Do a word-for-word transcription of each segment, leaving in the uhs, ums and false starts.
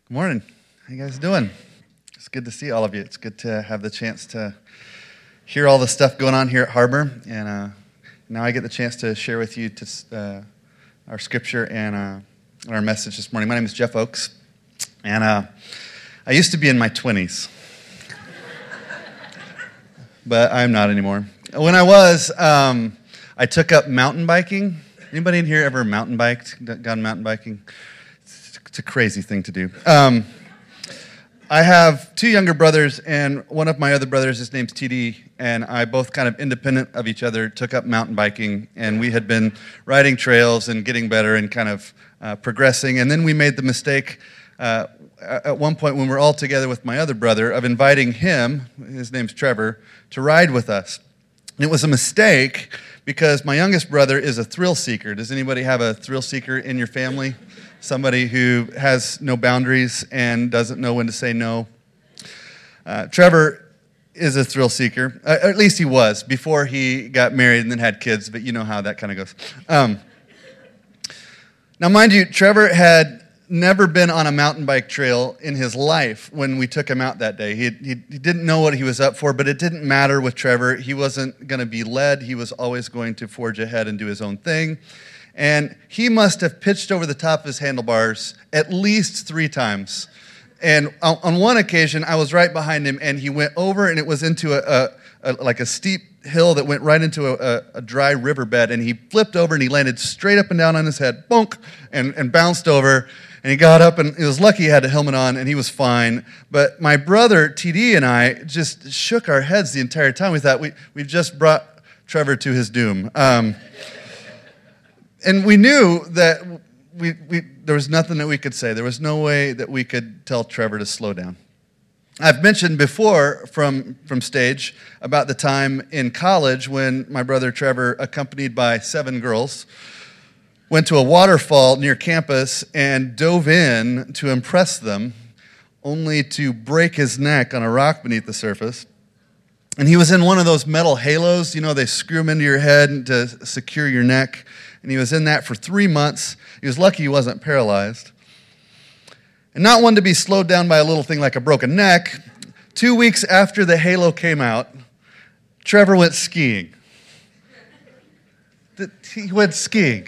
Good morning. How you guys doing? It's good to see all of you. It's good to have the chance to hear all the stuff going on here at Harbor, and uh, now I get the chance to share with you to, uh, our scripture and, uh, and our message this morning. My name is Jeff Oakes, and uh, I used to be in my twenties, but I'm not anymore. When I was, um, I took up mountain biking. Anybody in here ever mountain biked, gone mountain biking? It's a crazy thing to do. Um, I have two younger brothers, and one of my other brothers, his name's T D, and I both kind of independent of each other took up mountain biking, and we had been riding trails and getting better and kind of uh, progressing, and then we made the mistake uh, at one point when we were all together with my other brother of inviting him, his name's Trevor, to ride with us. And it was a mistake because my youngest brother is a thrill seeker. Does anybody have a thrill seeker in your family? Somebody who has no boundaries and doesn't know when to say no. Uh, Trevor is a thrill seeker, uh, or at least he was before he got married and then had kids, but you know how that kind of goes. Um, now, mind you, Trevor had never been on a mountain bike trail in his life when we took him out that day. He, he, he didn't know what he was up for, but it didn't matter with Trevor. He wasn't going to be led. He was always going to forge ahead and do his own thing. And he must have pitched over the top of his handlebars at least three times. And on one occasion, I was right behind him, and he went over, and it was into a, a, a like a steep hill that went right into a, a, a dry riverbed. And he flipped over, and he landed straight up and down on his head, bonk, and, and bounced over. And he got up, and it was lucky he had a helmet on, and he was fine. But my brother, T D, and I just shook our heads the entire time. We thought, we, we've just brought Trevor to his doom. Um, And we knew that we, we, there was nothing that we could say. There was no way that we could tell Trevor to slow down. I've mentioned before from, from stage about the time in college when my brother Trevor, accompanied by seven girls, went to a waterfall near campus and dove in to impress them, only to break his neck on a rock beneath the surface. And he was in one of those metal halos, you know, they screw them into your head to secure your neck. And he was in that for three months. He was lucky he wasn't paralyzed. And not one to be slowed down by a little thing like a broken neck. Two weeks after the halo came out, Trevor went skiing. He went skiing.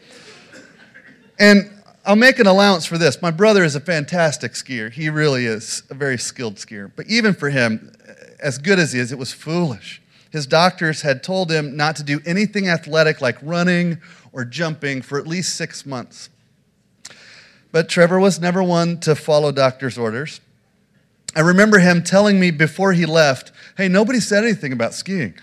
And I'll make an allowance for this. My brother is a fantastic skier. He really is a very skilled skier. But even for him, as good as he is, it was foolish. His doctors had told him not to do anything athletic like running or jumping for at least six months. But Trevor was never one to follow doctor's orders. I remember him telling me before he left, hey, nobody said anything about skiing.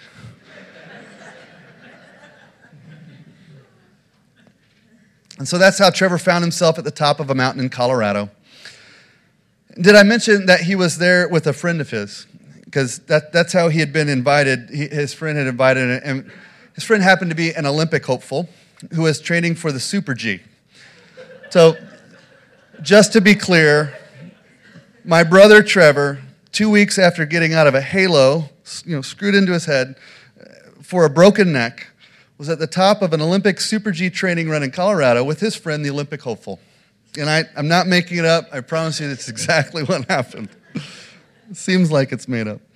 And so that's how Trevor found himself at the top of a mountain in Colorado. Did I mention that he was there with a friend of his? Because that, that's how he had been invited. He, his friend had invited him. And his friend happened to be an Olympic hopeful who was training for the Super G. So just to be clear, my brother Trevor, two weeks after getting out of a halo, you know, screwed into his head for a broken neck, was at the top of an Olympic Super G training run in Colorado with his friend, the Olympic hopeful. And I, I'm not making it up. I promise you that's exactly what happened. It seems like it's made up.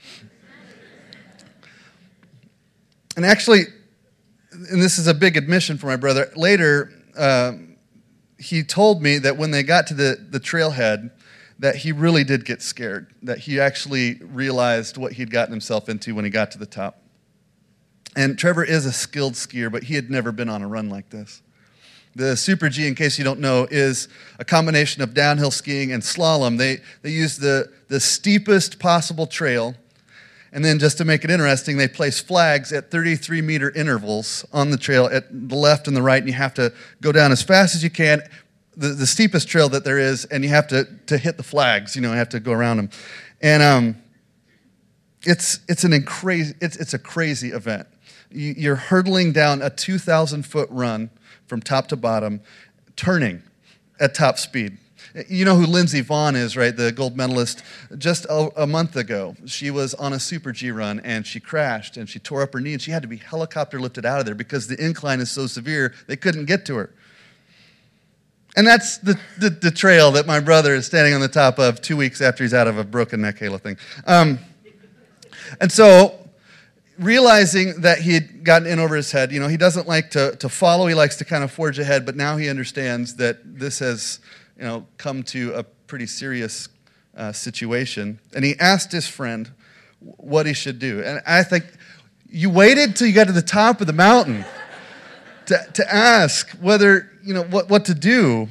And actually, and this is a big admission for my brother, later uh, he told me that when they got to the, the trailhead, that he really did get scared, that he actually realized what he'd gotten himself into when he got to the top. And Trevor is a skilled skier, but he had never been on a run like this. The Super G, in case you don't know, is a combination of downhill skiing and slalom. They they use the, the steepest possible trail, and then just to make it interesting, they place flags at thirty-three meter intervals on the trail at the left and the right, and you have to go down as fast as you can, the, the steepest trail that there is, and you have to, to hit the flags, you know, you have to go around them. And um, it's it's an crazy it's it's a crazy event. You're hurtling down a two thousand foot run from top to bottom, turning at top speed. You know who Lindsey Vonn is, right? The gold medalist. Just a, a month ago, she was on a Super G run, and she crashed, and she tore up her knee, and she had to be helicopter lifted out of there because the incline is so severe, they couldn't get to her. And that's the, the, the trail that my brother is standing on the top of two weeks after he's out of a broken neck halo thing. Um, and so, realizing that he had gotten in over his head, you know, he doesn't like to, to follow, he likes to kind of forge ahead, but now he understands that this has, you know, come to a pretty serious uh, situation. And he asked his friend what he should do. And I think, you waited till you got to the top of the mountain to, to ask whether, you know, what, what to do.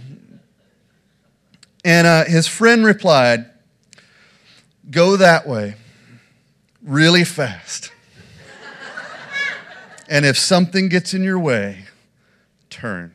And uh, his friend replied, go that way, really fast. And if something gets in your way, turn.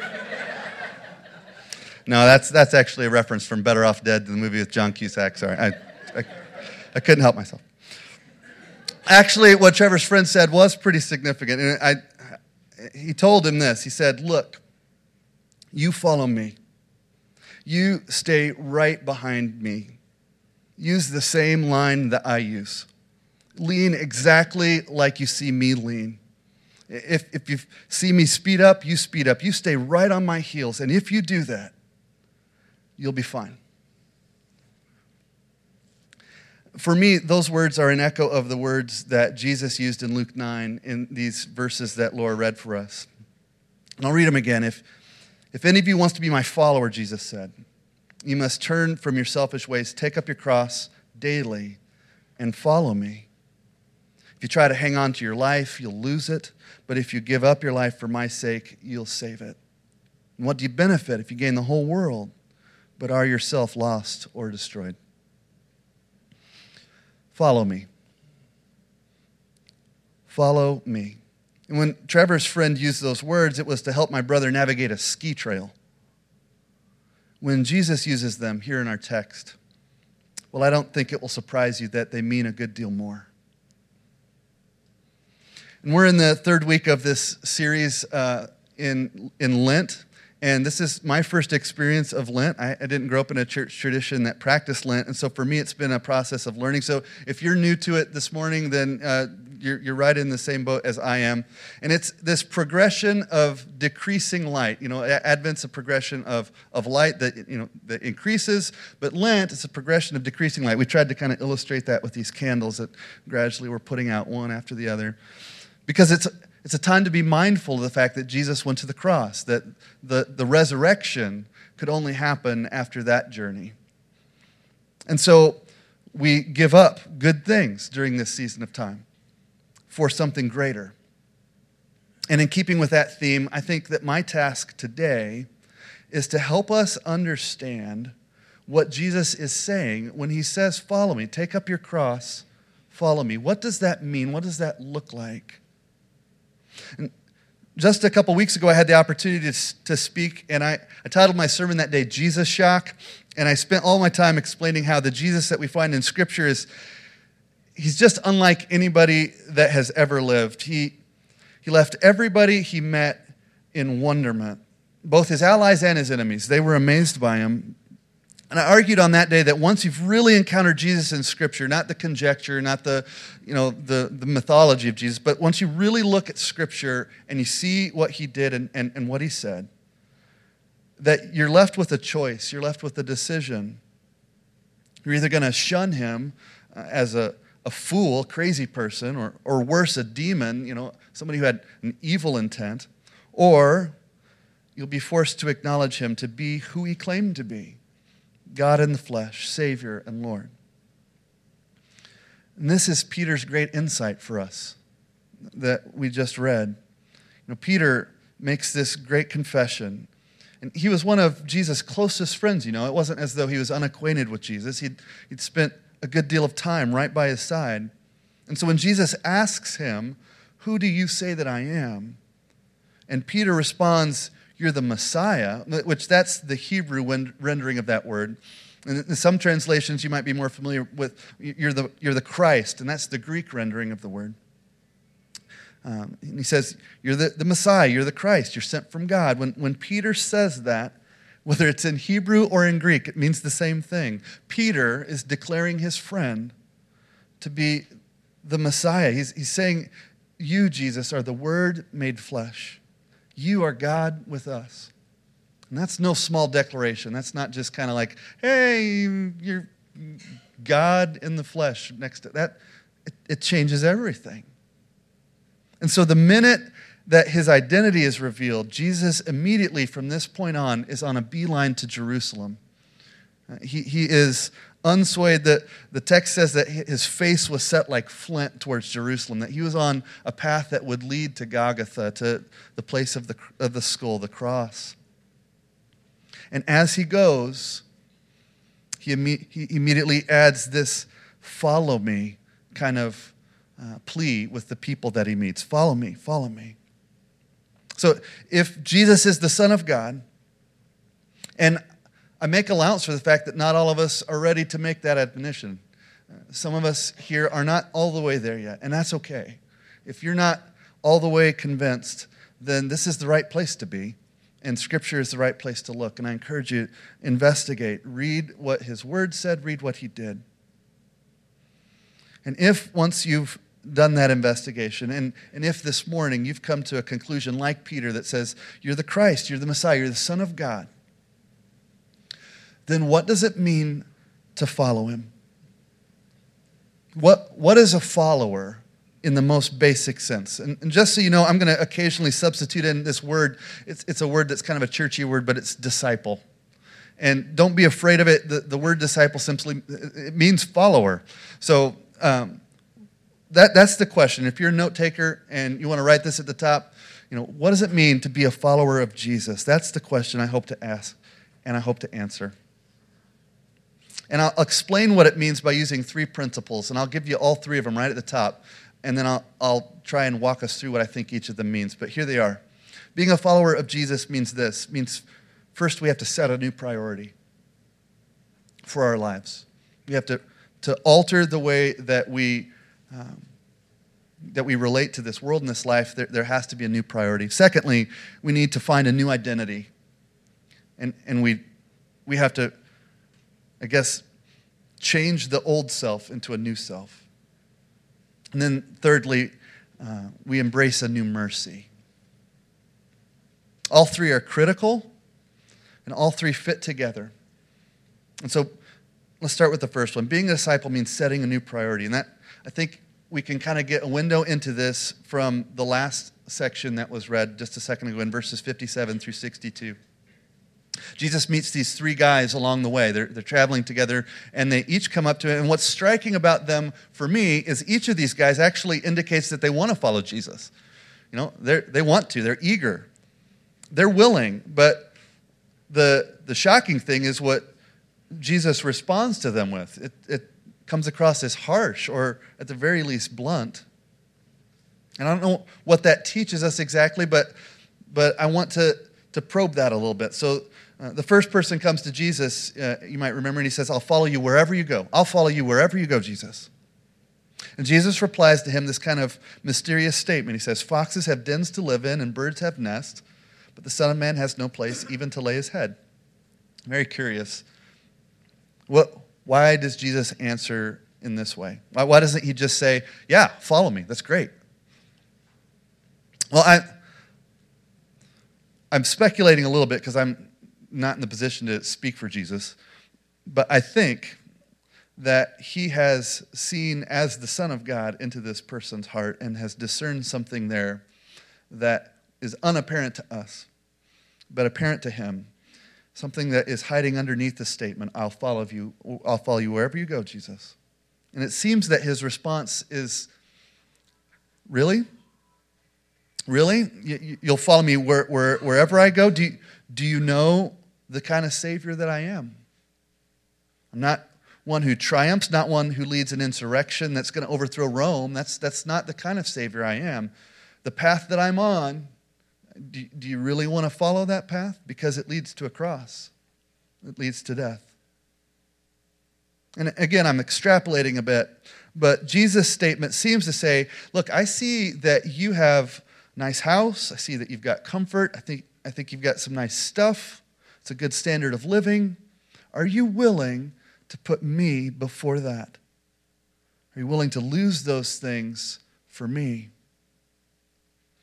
No, that's that's actually a reference from Better Off Dead, the movie with John Cusack. Sorry, I, I, I couldn't help myself. Actually, what Trevor's friend said was pretty significant. And I, he told him this. He said, look, you follow me. You stay right behind me. Use the same line that I use. Lean exactly like you see me lean. If, if you see me speed up, you speed up. You stay right on my heels. And if you do that, you'll be fine. For me, those words are an echo of the words that Jesus used in Luke nine in these verses that Laura read for us. And I'll read them again. If, if any of you wants to be my follower, Jesus said, you must turn from your selfish ways, take up your cross daily, and follow me. If you try to hang on to your life, you'll lose it. But if you give up your life for my sake, you'll save it. And what do you benefit if you gain the whole world, but are yourself lost or destroyed? Follow me. Follow me. And when Trevor's friend used those words, it was to help my brother navigate a ski trail. When Jesus uses them here in our text, well, I don't think it will surprise you that they mean a good deal more. And we're in the third week of this series uh, in, in Lent. And this is my first experience of Lent. I, I didn't grow up in a church tradition that practiced Lent. And so for me, it's been a process of learning. So if you're new to it this morning, then uh, you're, you're right in the same boat as I am. And it's this progression of decreasing light. You know, Advent's a progression of, of light that, you know, that increases. But Lent is a progression of decreasing light. We tried to kind of illustrate that with these candles that gradually we're putting out one after the other. Because it's it's a time to be mindful of the fact that Jesus went to the cross, that the, the resurrection could only happen after that journey. And so we give up good things during this season of time for something greater. And in keeping with that theme, I think that my task today is to help us understand what Jesus is saying when he says, follow me, take up your cross, follow me. What does that mean? What does that look like? And just a couple weeks ago, I had the opportunity to, to speak, and I, I titled my sermon that day, Jesus Shock, and I spent all my time explaining how the Jesus that we find in Scripture is, he's just unlike anybody that has ever lived. He, he left everybody he met in wonderment, both his allies and his enemies. They were amazed by him. And I argued on that day that once you've really encountered Jesus in Scripture, not the conjecture, not the, you know, the, the mythology of Jesus, but once you really look at Scripture and you see what he did and, and, and what he said, that you're left with a choice. You're left with a decision. You're either going to shun him uh, as a, a fool, crazy person, or, or worse, a demon, you know, somebody who had an evil intent, or you'll be forced to acknowledge him to be who he claimed to be. God in the flesh, Savior and Lord. And this is Peter's great insight for us that we just read. You know, Peter makes this great confession. And he was one of Jesus' closest friends, you know. It wasn't as though he was unacquainted with Jesus. He'd, he'd spent a good deal of time right by his side. And so when Jesus asks him, who do you say that I am? And Peter responds, you're the Messiah, which that's the Hebrew rendering of that word. And in some translations, you might be more familiar with, you're the, you're the Christ, and that's the Greek rendering of the word. Um, and he says, you're the, the Messiah, you're the Christ, you're sent from God. When, when Peter says that, whether it's in Hebrew or in Greek, it means the same thing. Peter is declaring his friend to be the Messiah. He's, he's saying, you, Jesus, are the Word made flesh. You are God with us. And that's no small declaration. That's not just kind of like, hey, you're God in the flesh next to that. It, it changes everything. And so the minute that his identity is revealed, Jesus immediately from this point on is on a beeline to Jerusalem. He, he is unswayed. The, the text says that his face was set like flint towards Jerusalem, that he was on a path that would lead to Golgotha, to the place of the, of the skull, the cross. And as he goes, he, imme- he immediately adds this follow me kind of uh, plea with the people that he meets. Follow me, follow me. So if Jesus is the Son of God, and I make allowance for the fact that not all of us are ready to make that admonition. Some of us here are not all the way there yet, and that's okay. If you're not all the way convinced, then this is the right place to be, and Scripture is the right place to look. And I encourage you, investigate, read what his word said, read what he did. And if once you've done that investigation, and, and if this morning you've come to a conclusion like Peter that says, you're the Christ, you're the Messiah, you're the Son of God, then what does it mean to follow him? What, what is a follower in the most basic sense? And, and just so you know, I'm going to occasionally substitute in this word. It's, it's a word that's kind of a churchy word, but it's disciple. And don't be afraid of it. The, the word disciple simply, it means follower. So um, that, that's the question. If you're a note taker and you want to write this at the top, you know, what does it mean to be a follower of Jesus? That's the question I hope to ask and I hope to answer. And I'll explain what it means by using three principles, and I'll give you all three of them right at the top, and then I'll, I'll try and walk us through what I think each of them means. But here they are. Being a follower of Jesus means this. Means first we have to set a new priority for our lives. We have to, to alter the way that we um, that we relate to this world and this life. There, there has to be a new priority. Secondly, we need to find a new identity. And, and we, we have to, I guess, change the old self into a new self. And then thirdly, uh, we embrace a new mercy. All three are critical, and all three fit together. And so let's start with the first one. Being a disciple means setting a new priority. And that, I think we can kind of get a window into this from the last section that was read just a second ago in verses fifty-seven through sixty-two. Jesus meets these three guys along the way. They're, they're traveling together, and they each come up to him. And what's striking about them for me is each of these guys actually indicates that they want to follow Jesus. You know, they they want to. They're eager. They're willing. But the the shocking thing is what Jesus responds to them with. It, it comes across as harsh, or at the very least blunt. And I don't know what that teaches us exactly, but but I want to, to probe that a little bit. So uh, the first person comes to Jesus, uh, you might remember, and he says, I'll follow you wherever you go. I'll follow you wherever you go, Jesus. And Jesus replies to him this kind of mysterious statement. He says, foxes have dens to live in and birds have nests, but the Son of Man has no place even to lay his head. I'm very curious. What, why does Jesus answer in this way? Why, why doesn't he just say, yeah, follow me, that's great? Well, I, I'm speculating a little bit because I'm not in the position to speak for Jesus, but I think that he has seen as the Son of God into this person's heart and has discerned something there that is unapparent to us, but apparent to him. Something that is hiding underneath the statement, I'll follow you, I'll follow you wherever you go, Jesus. And it seems that his response is, really? Really? You'll follow me where, where, wherever I go? Do you, do you know the kind of Savior that I am? I'm not one who triumphs, not one who leads an insurrection that's going to overthrow Rome. That's, that's not the kind of Savior I am. The path that I'm on, do, do you really want to follow that path? Because it leads to a cross. It leads to death. And again, I'm extrapolating a bit, but Jesus' statement seems to say, look, I see that you have a nice house. I see that you've got comfort. I think, I think you've got some nice stuff. It's a good standard of living. Are you willing to put me before that? Are you willing to lose those things for me?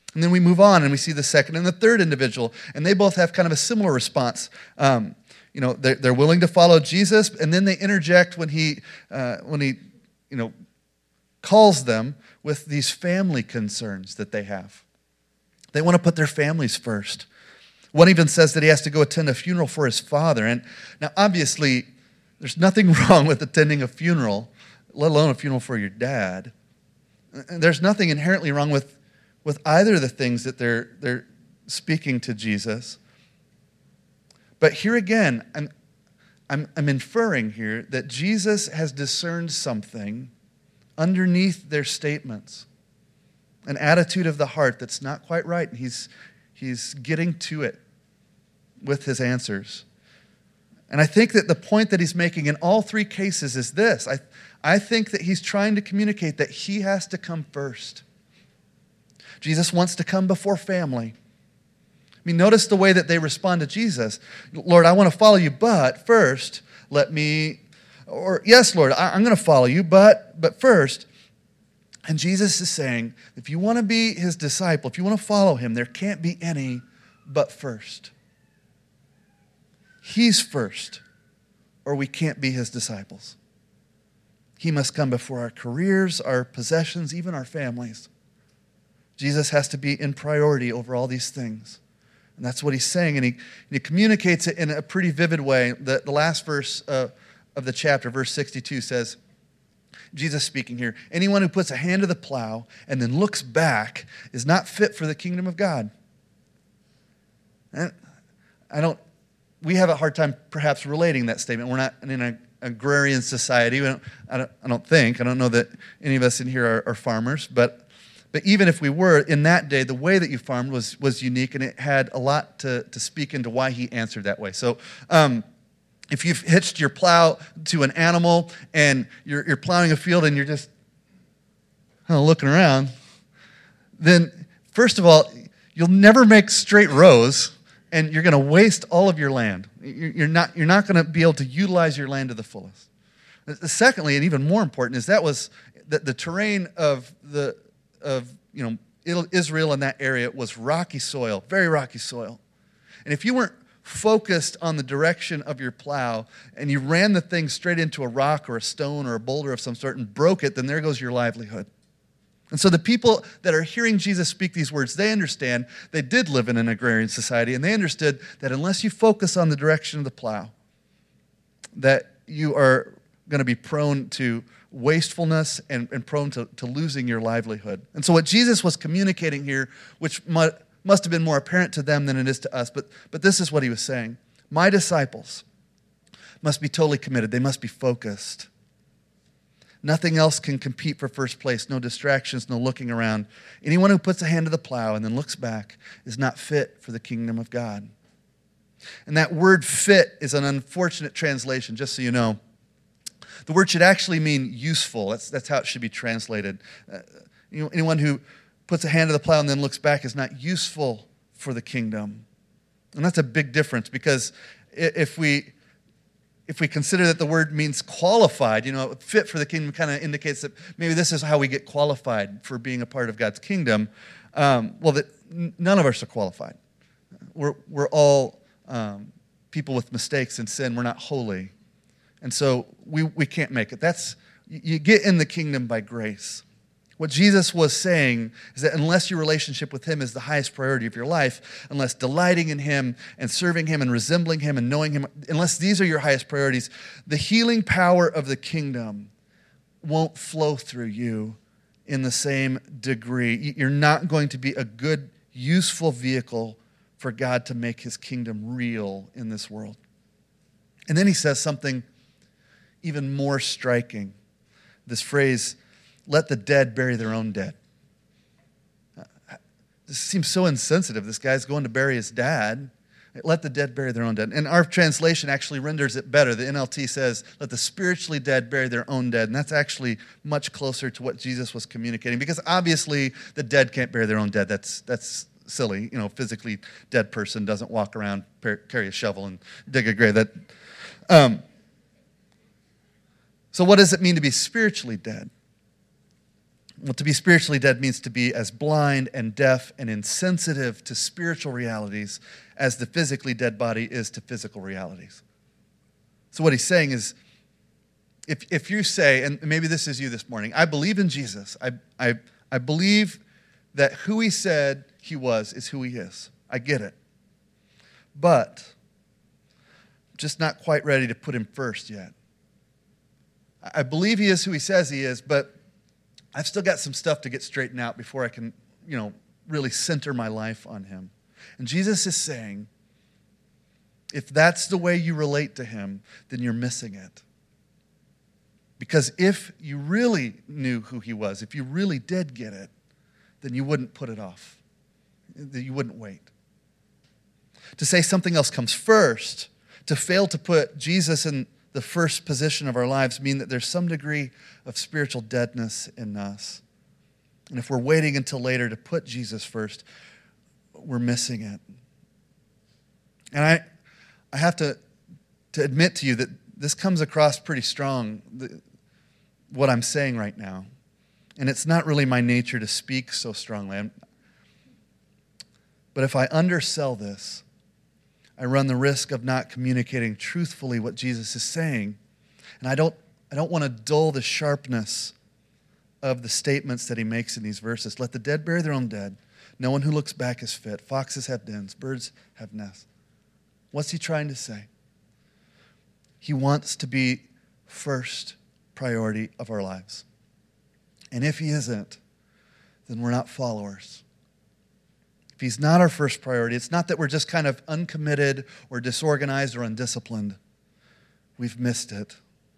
And then we move on and we see the second and the third individual, and they both have kind of a similar response. Um, you know, they're, they're willing to follow Jesus, and then they interject when he, uh, when he, you know, calls them with these family concerns that they have. They want to put their families first. One even says that he has to go attend a funeral for his father. And now, obviously, there's nothing wrong with attending a funeral, let alone a funeral for your dad. And there's nothing inherently wrong with, with either of the things that they're, they're speaking to Jesus. But here again, I'm, I'm, I'm inferring here that Jesus has discerned something underneath their statements, an attitude of the heart that's not quite right, and he's, he's getting to it with his answers. And I think that the point that he's making in all three cases is this. I, I think that he's trying to communicate that he has to come first. Jesus wants to come before family. I mean, notice the way that they respond to Jesus. Lord, I want to follow you, but first, let me... Or, yes, Lord, I'm going to follow you, but but first. And Jesus is saying, if you want to be his disciple, if you want to follow him, there can't be any but first. He's first, or we can't be his disciples. He must come before our careers, our possessions, even our families. Jesus has to be in priority over all these things. And that's what he's saying, and he, and he communicates it in a pretty vivid way. The, the last verse uh, of the chapter, verse sixty-two, says, Jesus speaking here, anyone who puts a hand to the plow and then looks back is not fit for the kingdom of God. And I don't, we have a hard time perhaps relating that statement. We're not in an agrarian society. We don't, I, don't, I don't think, I don't know that any of us in here are, are farmers, but But even if we were, in that day, the way that you farmed was, was unique, and it had a lot to, to speak into why he answered that way. So um, if you've hitched your plow to an animal and you're, you're plowing a field and you're just kind of looking around, then first of all, you'll never make straight rows, and you're going to waste all of your land. You're not, you're not going to be able to utilize your land to the fullest. Secondly, and even more important, is that was the, the terrain of the of you know Israel in that area was rocky soil, very rocky soil. And if you weren't focused on the direction of your plow and you ran the thing straight into a rock or a stone or a boulder of some sort and broke it, then there goes your livelihood. And so the people that are hearing Jesus speak these words, they understand they did live in an agrarian society, and they understood that unless you focus on the direction of the plow, that you are going to be prone to wastefulness and, and prone to, to losing your livelihood. And so what Jesus was communicating here, which mu- must have been more apparent to them than it is to us, but, but this is what he was saying. My disciples must be totally committed. They must be focused. Nothing else can compete for first place. No distractions, no looking around. Anyone who puts a hand to the plow and then looks back is not fit for the kingdom of God. And that word fit is an unfortunate translation, just so you know. The word should actually mean useful. That's, that's how it should be translated. Uh, you know, anyone who puts a hand to the plow and then looks back is not useful for the kingdom. And that's a big difference, because if we if we consider that the word means qualified, you know, fit for the kingdom kind of indicates that maybe this is how we get qualified for being a part of God's kingdom. Um, well, that none of us are qualified. We're we're all um, people with mistakes and sin. We're not holy. And so we, we can't make it. That's, you get in the kingdom by grace. What Jesus was saying is that unless your relationship with him is the highest priority of your life, unless delighting in him and serving him and resembling him and knowing him, unless these are your highest priorities, the healing power of the kingdom won't flow through you in the same degree. You're not going to be a good, useful vehicle for God to make his kingdom real in this world. And then he says something even more striking. This phrase, let the dead bury their own dead. This seems so insensitive. This guy's going to bury his dad. Let the dead bury their own dead. And our translation actually renders it better. The N L T says, let the spiritually dead bury their own dead. And that's actually much closer to what Jesus was communicating, because obviously the dead can't bury their own dead. That's that's silly. You know, physically dead person doesn't walk around, carry a shovel and dig a grave. That, um, so what does it mean to be spiritually dead? Well, to be spiritually dead means to be as blind and deaf and insensitive to spiritual realities as the physically dead body is to physical realities. So what he's saying is, if if you say, and maybe this is you this morning, I believe in Jesus. I I I believe that who he said he was is who he is. I get it. But I'm just not quite ready to put him first yet. I believe he is who he says he is, but I've still got some stuff to get straightened out before I can, you know, really center my life on him. And Jesus is saying, if that's the way you relate to him, then you're missing it. Because if you really knew who he was, if you really did get it, then you wouldn't put it off. You wouldn't wait. To say something else comes first, to fail to put Jesus in the first position of our lives, mean that there's some degree of spiritual deadness in us. And if we're waiting until later to put Jesus first, we're missing it. And I I have to, to admit to you that this comes across pretty strong, the, what I'm saying right now. And it's not really my nature to speak so strongly. I'm, but if I undersell this, I run the risk of not communicating truthfully what Jesus is saying. And I don't, I don't want to dull the sharpness of the statements that he makes in these verses. Let the dead bury their own dead. No one who looks back is fit. Foxes have dens. Birds have nests. What's he trying to say? He wants to be first priority of our lives. And if he isn't, then we're not followers. If he's not our first priority, it's not that we're just kind of uncommitted or disorganized or undisciplined. We've missed it.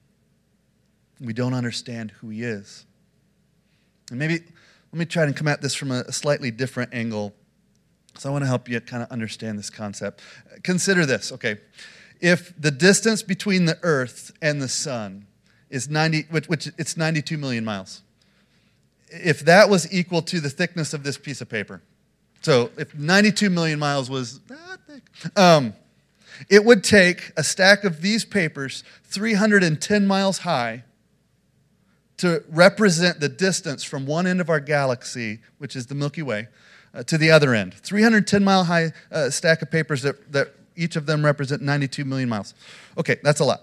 We don't understand who he is. And maybe, let me try and come at this from a slightly different angle. So I want to help you kind of understand this concept. Consider this, okay. If the distance between the earth and the sun is ninety, which, which it's ninety-two million miles. If that was equal to the thickness of this piece of paper, so if ninety-two million miles was that thick, um, it would take a stack of these papers three hundred ten miles high to represent the distance from one end of our galaxy, which is the Milky Way, uh, to the other end. three hundred ten mile high uh, stack of papers that, that each of them represent ninety-two million miles. Okay, that's a lot.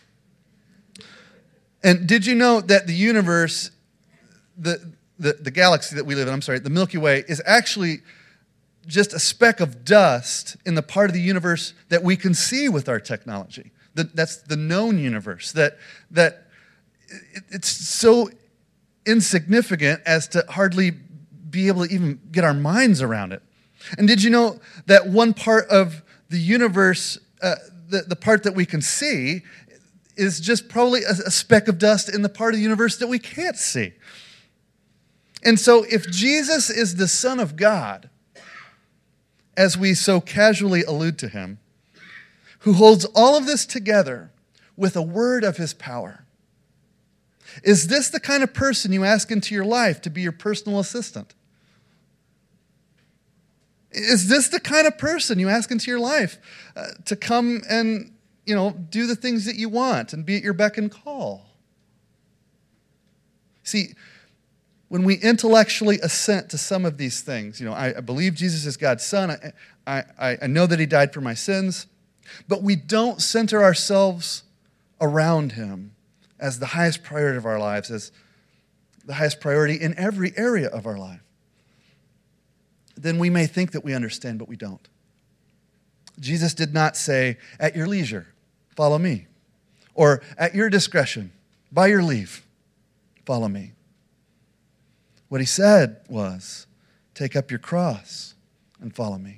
And did you know that the universe, the, the, the galaxy that we live in, I'm sorry, the Milky Way, is actually just a speck of dust in the part of the universe that we can see with our technology. The, that's the known universe. That, that it, it's so insignificant as to hardly be able to even get our minds around it. And did you know that one part of the universe, uh, the, the part that we can see, is just probably a, a speck of dust in the part of the universe that we can't see? And so if Jesus is the Son of God, as we so casually allude to him, who holds all of this together with a word of his power, is this the kind of person you ask into your life to be your personal assistant? Is this the kind of person you ask into your life uh, to come and, you know, do the things that you want and be at your beck and call? See, when we intellectually assent to some of these things, you know, I, I believe Jesus is God's Son. I, I, I know that he died for my sins. But we don't center ourselves around him as the highest priority of our lives, as the highest priority in every area of our life. Then we may think that we understand, but we don't. Jesus did not say, at your leisure, follow me. Or at your discretion, by your leave, follow me. What he said was, take up your cross and follow me.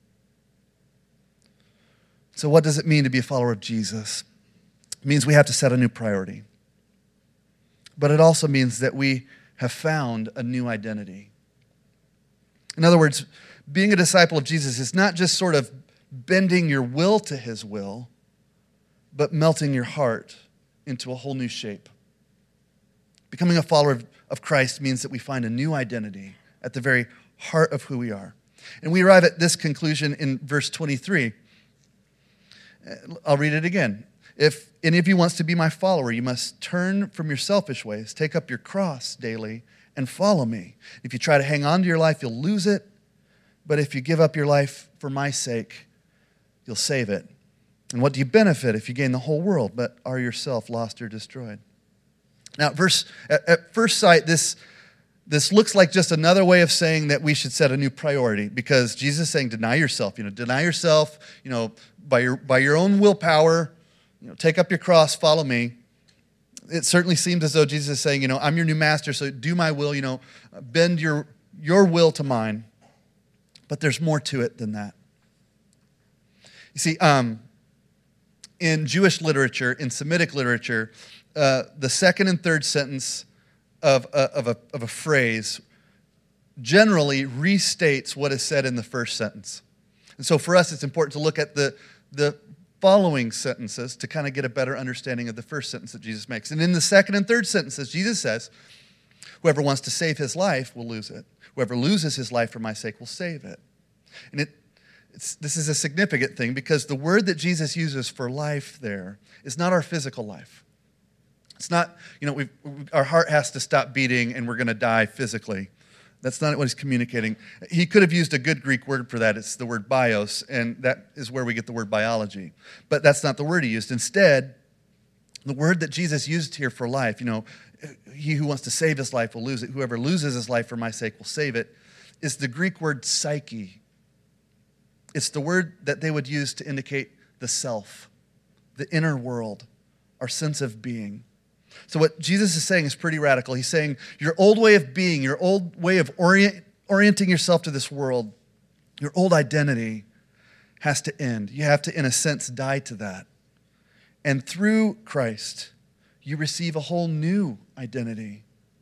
So what does it mean to be a follower of Jesus? It means we have to set a new priority. But it also means that we have found a new identity. In other words, being a disciple of Jesus is not just sort of bending your will to his will, but melting your heart into a whole new shape. Becoming a follower of, of Christ means that we find a new identity at the very heart of who we are. And we arrive at this conclusion in verse twenty-three. I'll read it again. If any of you wants to be my follower, you must turn from your selfish ways, take up your cross daily, and follow me. If you try to hang on to your life, you'll lose it. But if you give up your life for my sake, you'll save it. And what do you benefit if you gain the whole world, but are yourself lost or destroyed? Now, verse, at, at first sight, this, this looks like just another way of saying that we should set a new priority, because Jesus is saying, deny yourself. You know, deny yourself, you know, by your, by your own willpower, you know, take up your cross, follow me. It certainly seems as though Jesus is saying, you know, I'm your new master, so do my will, you know, bend your, your will to mine. But there's more to it than that. You see, um, in Jewish literature, in Semitic literature, uh, the second and third sentence of a, of, a, of a phrase generally restates what is said in the first sentence. And so for us, it's important to look at the, the following sentences to kind of get a better understanding of the first sentence that Jesus makes. And in the second and third sentences, Jesus says, whoever wants to save his life will lose it. Whoever loses his life for my sake will save it. And it It's, this is a significant thing, because the word that Jesus uses for life there is not our physical life. It's not, you know, we've, our heart has to stop beating and we're going to die physically. That's not what he's communicating. He could have used a good Greek word for that. It's the word bios, and that is where we get the word biology. But that's not the word he used. Instead, the word that Jesus used here for life, you know, he who wants to save his life will lose it. Whoever loses his life for my sake will save it, is the Greek word psyche. It's the word that they would use to indicate the self, the inner world, our sense of being. So what Jesus is saying is pretty radical. He's saying your old way of being, your old way of orient, orienting yourself to this world, your old identity has to end. You have to, in a sense, die to that. And through Christ, you receive a whole new identity.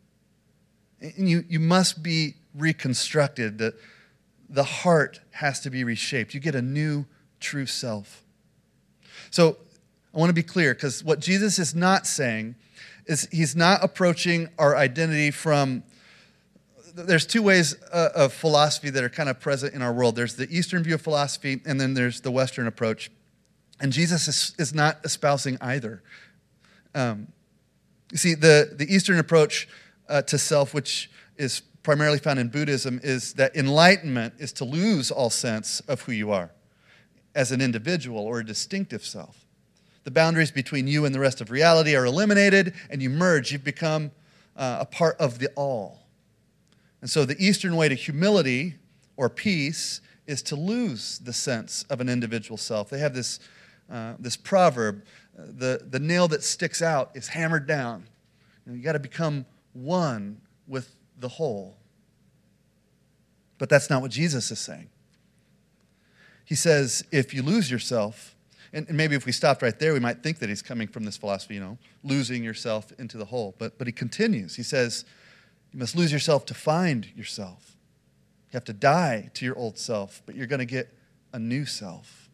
And you, you must be reconstructed. The, the heart has to be reshaped. You get a new, true self. So I want to be clear, because what Jesus is not saying is he's not approaching our identity from, there's two ways uh, of philosophy that are kind of present in our world. There's the Eastern view of philosophy, and then there's the Western approach. And Jesus is, is not espousing either. Um, you see, the, the Eastern approach uh, to self, which is primarily found in Buddhism, is that enlightenment is to lose all sense of who you are as an individual or a distinctive self. The boundaries between you and the rest of reality are eliminated, and you merge. You've become uh, a part of the all. And so the Eastern way to humility or peace is to lose the sense of an individual self. They have this, uh, this proverb, uh, the, the nail that sticks out is hammered down. You know, you got to become one with the whole. But that's not what Jesus is saying. He says, if you lose yourself, and maybe if we stopped right there, we might think that he's coming from this philosophy, you know, losing yourself into the whole. But, but he continues. He says, you must lose yourself to find yourself. You have to die to your old self, but you're going to get a new self.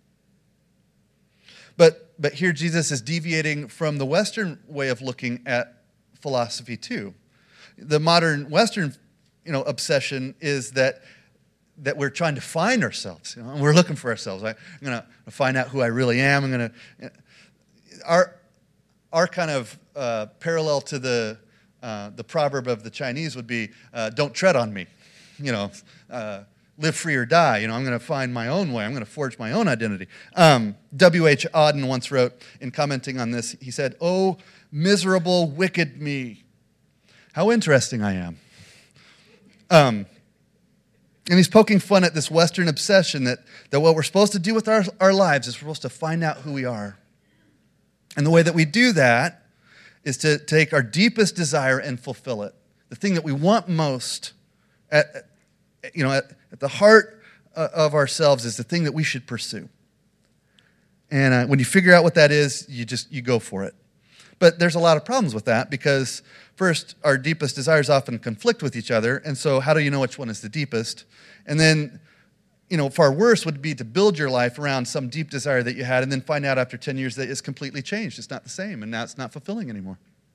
But, but here Jesus is deviating from the Western way of looking at philosophy too. The modern Western, you know, obsession is that that we're trying to find ourselves. You know, and we're looking for ourselves. I'm going to find out who I really am. I'm going to. Our our kind of uh, parallel to the uh, the proverb of the Chinese would be, uh, "Don't tread on me." You know, uh, live free or die. You know, I'm going to find my own way. I'm going to forge my own identity. Um, W H Auden once wrote, in commenting on this, he said, "Oh, miserable, wicked me! How interesting I am." Um, And he's poking fun at this Western obsession that, that what we're supposed to do with our, our lives is we're supposed to find out who we are. And the way that we do that is to take our deepest desire and fulfill it. The thing that we want most at, you know, at, at the heart of ourselves is the thing that we should pursue. And uh, when you figure out what that is, you just you go for it. But there's a lot of problems with that, because first, our deepest desires often conflict with each other, and so how do you know which one is the deepest? And then, you know, far worse would be to build your life around some deep desire that you had and then find out after ten years that it's completely changed. It's not the same, and now it's not fulfilling anymore.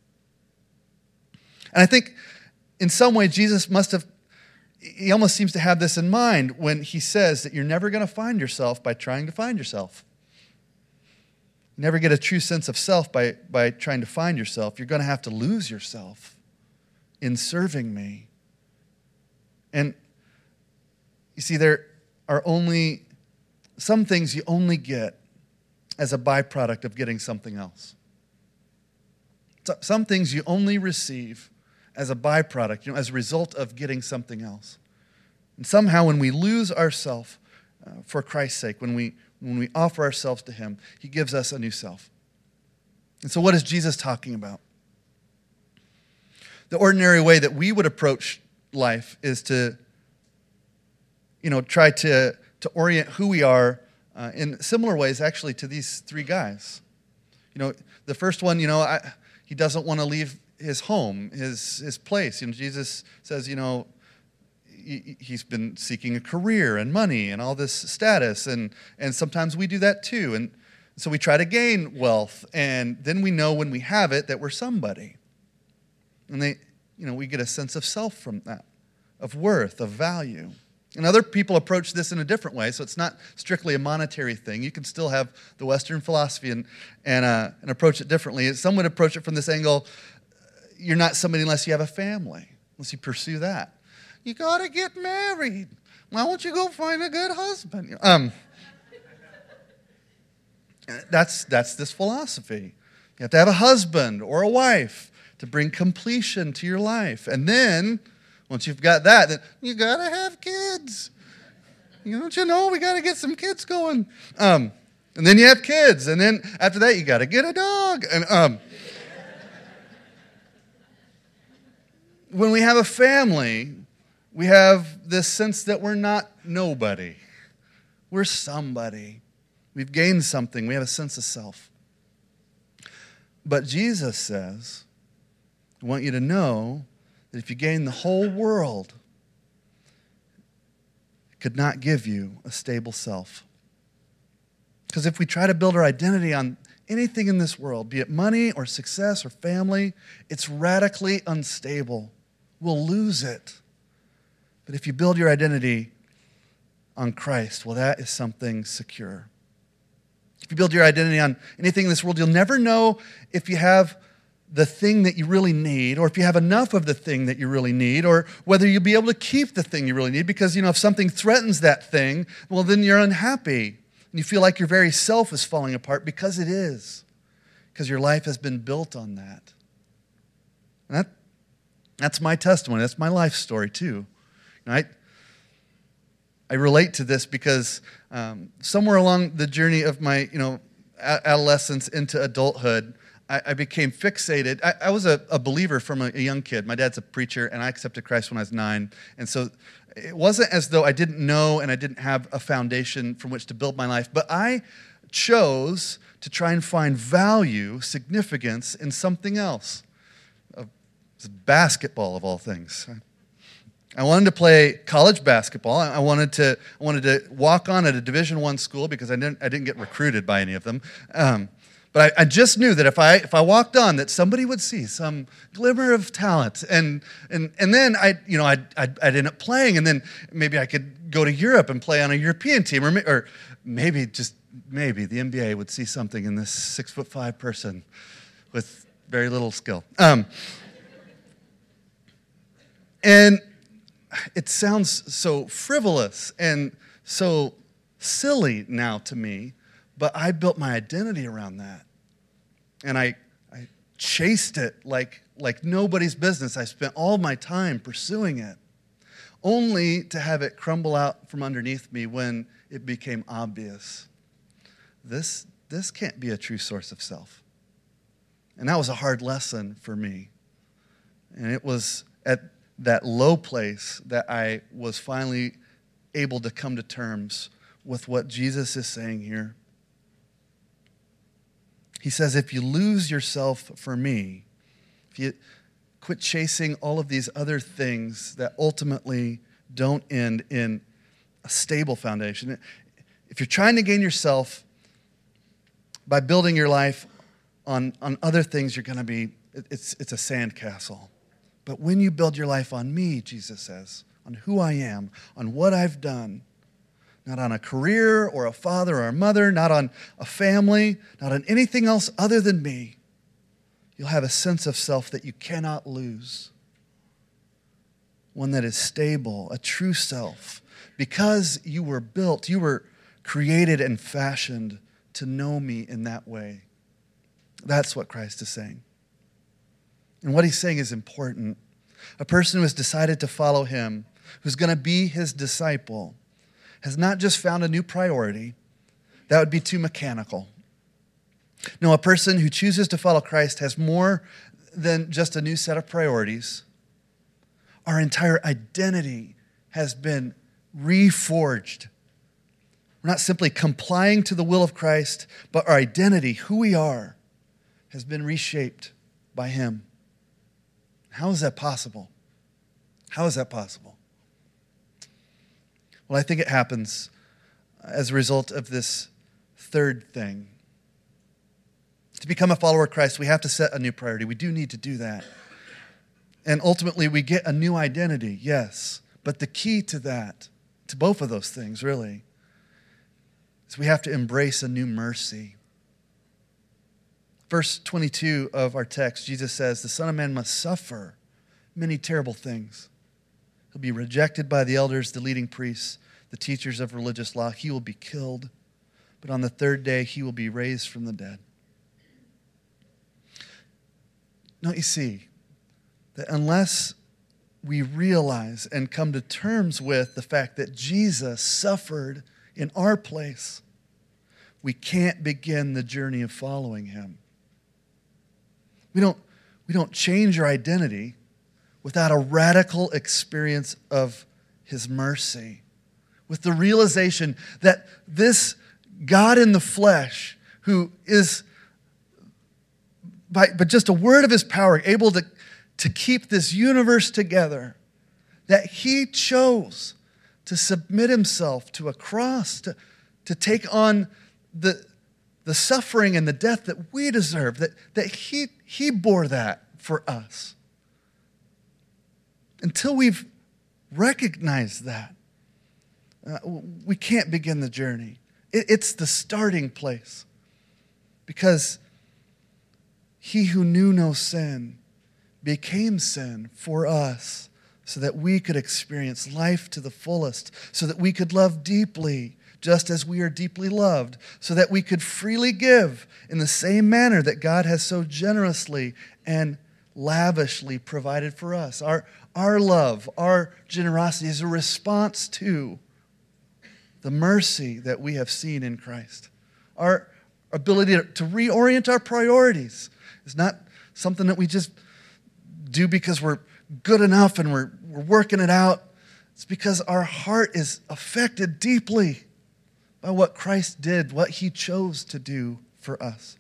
And I think in some way Jesus must have, he almost seems to have this in mind when he says that you're never going to find yourself by trying to find yourself. You never get a true sense of self by, by trying to find yourself. You're going to have to lose yourself in serving me. And you see, there are only some things you only get as a byproduct of getting something else. Some things you only receive as a byproduct, you know, as a result of getting something else. And somehow when we lose ourselves uh, for Christ's sake, when we, when we offer ourselves to him, he gives us a new self. And so what is Jesus talking about? The ordinary way that we would approach life is to, you know, try to, to orient who we are uh, in similar ways, actually, to these three guys. You know, the first one, you know, I, he doesn't want to leave his home, his his place. You know, Jesus says, you know, he, he's been seeking a career and money and all this status, and and sometimes we do that too. And so we try to gain wealth, and then we know when we have it that we're somebody. And they, you know, we get a sense of self from that, of worth, of value. And other people approach this in a different way, so it's not strictly a monetary thing. You can still have the Western philosophy and and, uh, and approach it differently. Some would approach it from this angle: you're not somebody unless you have a family, unless you pursue that. You got to get married. Why don't you go find a good husband? Um, that's that's this philosophy. You have to have a husband or a wife to bring completion to your life, and then once you've got that, then you got to have kids. You don't you know, we got to get some kids going. Um, and then you have kids. And then after that, you got to get a dog. And um, when we have a family, we have this sense that we're not nobody. We're somebody. We've gained something. We have a sense of self. But Jesus says, I want you to know that if you gain the whole world, it could not give you a stable self. Because if we try to build our identity on anything in this world, be it money or success or family, it's radically unstable. We'll lose it. But if you build your identity on Christ, well, that is something secure. If you build your identity on anything in this world, you'll never know if you have the thing that you really need, or if you have enough of the thing that you really need, or whether you'll be able to keep the thing you really need, because, you know, if something threatens that thing, well, then you're unhappy. And you feel like your very self is falling apart, because it is. Because your life has been built on that. And that that's my testimony. That's my life story, too. You know, I, I relate to this because um, somewhere along the journey of my, you know, adolescence into adulthood, I became fixated. I, I was a, a believer from a, a young kid. My dad's a preacher, and I accepted Christ when I was nine. And so it wasn't as though I didn't know and I didn't have a foundation from which to build my life. But I chose to try and find value, significance in something else. Uh, basketball, of all things. I wanted to play college basketball. I wanted to I wanted to walk on at a Division One school because I didn't I didn't get recruited by any of them. Um, But I, I just knew that if I if I walked on, that somebody would see some glimmer of talent, and and and then I you know I'd, I'd I'd end up playing, and then maybe I could go to Europe and play on a European team, or or maybe just maybe the N B A would see something in this six foot five person with very little skill. Um, and it sounds so frivolous and so silly now to me, but I built my identity around that. And I, I chased it like, like nobody's business. I spent all my time pursuing it, only to have it crumble out from underneath me when it became obvious. This, this can't be a true source of self. And that was a hard lesson for me. And it was at that low place that I was finally able to come to terms with what Jesus is saying here. He says, if you lose yourself for me, if you quit chasing all of these other things that ultimately don't end in a stable foundation, if you're trying to gain yourself by building your life on, on other things, you're going to be, it's, it's a sandcastle. But when you build your life on me, Jesus says, on who I am, on what I've done, not on a career or a father or a mother, not on a family, not on anything else other than me, you'll have a sense of self that you cannot lose. one that is stable, a true self, because you were built, you were created and fashioned to know me in that way. That's what Christ is saying. And what he's saying is important. A person who has decided to follow him, who's going to be his disciple, has not just found a new priority. That would be too mechanical. No, a person who chooses to follow Christ has more than just a new set of priorities. Our entire identity has been reforged. We're not simply complying to the will of Christ, but our identity, who we are, has been reshaped by him. How is that possible? How is that possible? Well, I think it happens as a result of this third thing. To become a follower of Christ, we have to set a new priority. We do need to do that. And ultimately, we get a new identity, yes. But the key to that, to both of those things, really, is we have to embrace a new mercy. Verse twenty-two of our text, Jesus says, the Son of Man must suffer many terrible things. He'll be rejected by the elders, the leading priests, the teachers of religious law. He will be killed, but on the third day he will be raised from the dead. Don't you see that unless we realize and come to terms with the fact that Jesus suffered in our place, we can't begin the journey of following him. We don't, we don't change our identity without a radical experience of his mercy, with the realization that this God in the flesh, who is, by, but just a word of his power, able to, to keep this universe together, that he chose to submit himself to a cross, to, to take on the, the suffering and the death that we deserve, that, that he, he bore that for us. Until we've recognized that, uh, we can't begin the journey. It, it's the starting place. Because he who knew no sin became sin for us so that we could experience life to the fullest, so that we could love deeply, just as we are deeply loved, so that we could freely give in the same manner that God has so generously and lavishly provided for us. Our, our love, our generosity is a response to the mercy that we have seen in Christ. Our ability to, to reorient our priorities is not something that we just do because we're good enough and we're, we're working it out. It's because our heart is affected deeply by what Christ did, what he chose to do for us.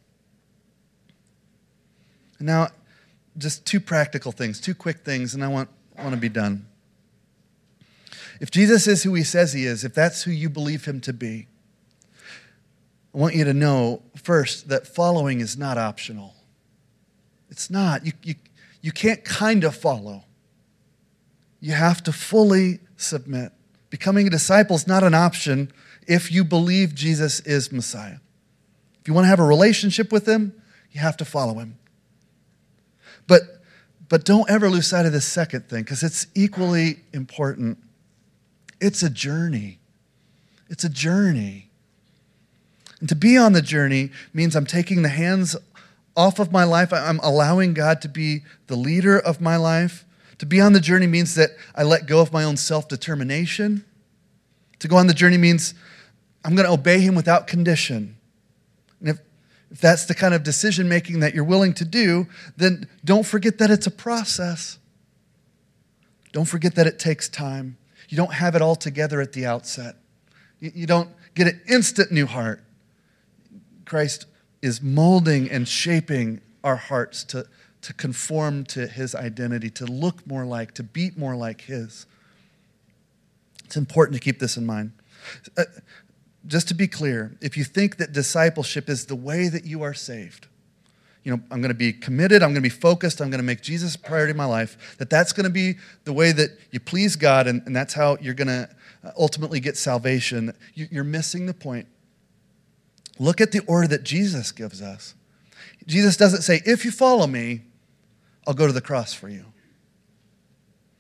And now, just two practical things, two quick things, and I want, I want to be done. If Jesus is who he says he is, if that's who you believe him to be, I want you to know, first, that following is not optional. It's not. You, you, you can't kind of follow. You have to fully submit. Becoming a disciple is not an option if you believe Jesus is Messiah. If you want to have a relationship with him, you have to follow him. But, but don't ever lose sight of this second thing, because it's equally important. It's a journey. It's a journey. And to be on the journey means I'm taking the hands off of my life. I'm allowing God to be the leader of my life. To be on the journey means that I let go of my own self-determination. To go on the journey means I'm going to obey him without condition. And if, if that's the kind of decision-making that you're willing to do, then don't forget that it's a process. Don't forget that it takes time. You don't have it all together at the outset. You, you don't get an instant new heart. Christ is molding and shaping our hearts to, to conform to his identity, to look more like, to beat more like his. It's important to keep this in mind. Uh, just to be clear, if you think that discipleship is the way that you are saved, you know, I'm going to be committed, I'm going to be focused, I'm going to make Jesus a priority in my life, that that's going to be the way that you please God, and, and that's how you're going to ultimately get salvation, you, you're missing the point. Look at the order that Jesus gives us. Jesus doesn't say, if you follow me, I'll go to the cross for you.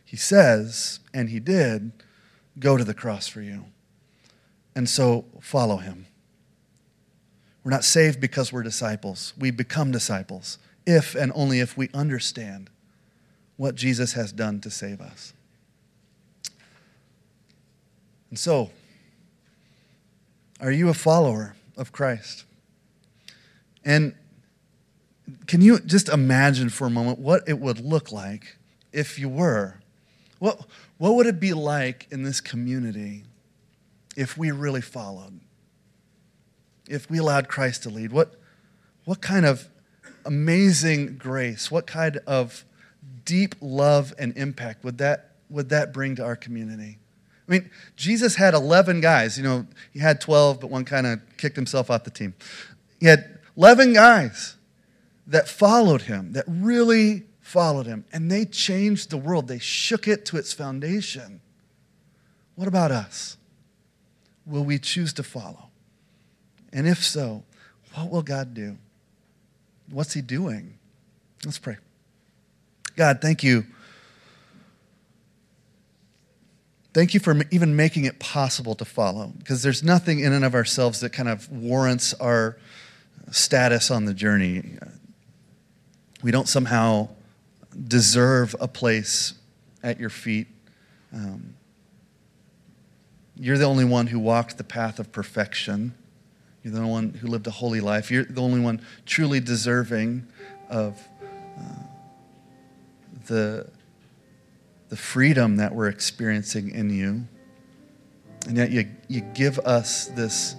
he says, and he did, go to the cross for you. And so follow him. We're not saved because we're disciples. We become disciples if and only if we understand what Jesus has done to save us. And so, are you a follower of Christ? And can you just imagine for a moment what it would look like if you were? What, what would it be like in this community if we really followed? If we allowed Christ to lead? What, what kind of amazing grace, what kind of deep love and impact would that, would that bring to our community? I mean, Jesus had eleven guys. You know, he had twelve, but one kind of kicked himself off the team. He had eleven guys that followed him, that really followed him, and they changed the world. They shook it to its foundation. What about us? Will we choose to follow? And if so, what will God do? What's he doing? Let's pray. God, thank you. Thank you for even making it possible to follow, because there's nothing in and of ourselves that kind of warrants our status on the journey. We don't somehow deserve a place at your feet. Um, you're the only one who walked the path of perfection. You're the only one who lived a holy life. You're the only one truly deserving of uh, the, the freedom that we're experiencing in you. And yet you, you give us this,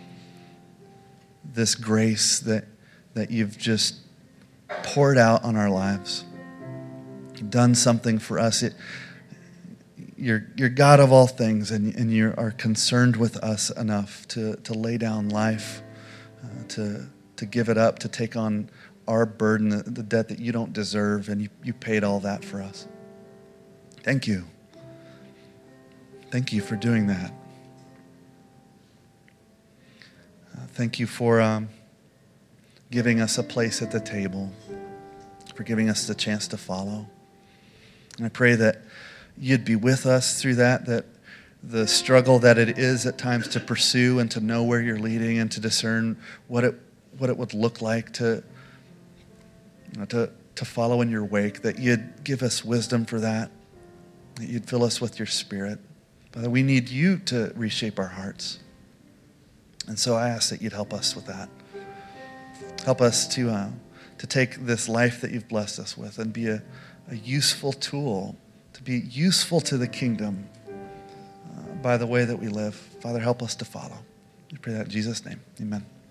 this grace that, that you've just poured out on our lives. You've done something for us. It, you're, you're God of all things, and, and you are concerned with us enough to, to lay down life, uh, to, to give it up, to take on our burden, the, the debt that you don't deserve, and you, you paid all that for us. Thank you. Thank you for doing that. Uh, thank you for um, giving us a place at the table, for giving us the chance to follow. And I pray that you'd be with us through that, that the struggle that it is at times to pursue and to know where you're leading and to discern what it what it would look like to, you know, to, to follow in your wake, that you'd give us wisdom for that, that you'd fill us with your Spirit. Father, we need you to reshape our hearts. And so I ask that you'd help us with that. Help us to uh, to take this life that you've blessed us with and be a, a useful tool, to be useful to the kingdom uh, by the way that we live. Father, help us to follow. We pray that in Jesus' name. Amen.